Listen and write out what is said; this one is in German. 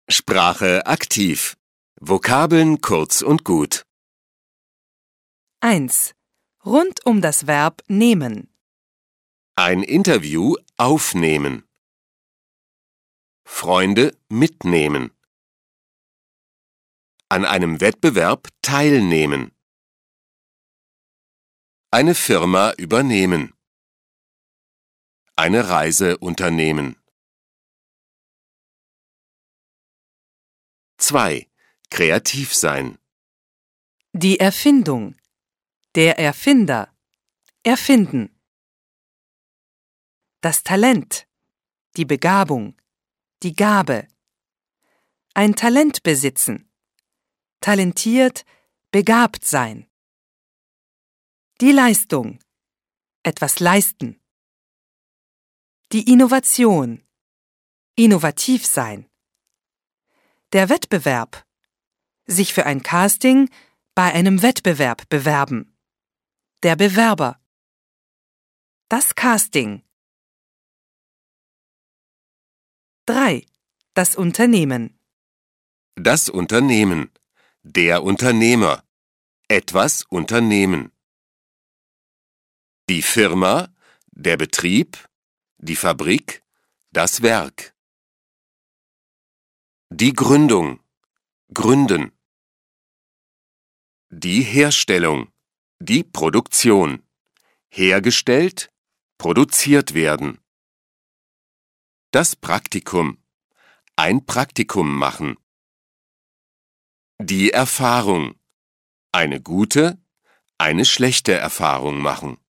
Sprache aktiv. Vokabeln kurz und gut. 1. Rund um das Verb nehmen. Ein Interview aufnehmen. Freunde mitnehmen. An einem Wettbewerb teilnehmen. Eine Firma übernehmen. Eine Reise unternehmen. 2. Kreativ sein. Die Erfindung. Der Erfinder. Erfinden. Das Talent. Die Begabung. Die Gabe. Ein Talent besitzen. Talentiert, begabt sein. Die Leistung. Etwas leisten. Die Innovation. Innovativ sein. Der Wettbewerb. Sich für ein Casting bei einem Wettbewerb bewerben. Der Bewerber. Das Casting. 3. Das Unternehmen. Das Unternehmen. Der Unternehmer. Etwas unternehmen. Die Firma, der Betrieb, die Fabrik, das Werk. Die Gründung. Gründen. Die Herstellung. Die Produktion. Hergestellt, produziert werden. Das Praktikum. Ein Praktikum machen. Die Erfahrung. Eine gute, eine schlechte Erfahrung machen.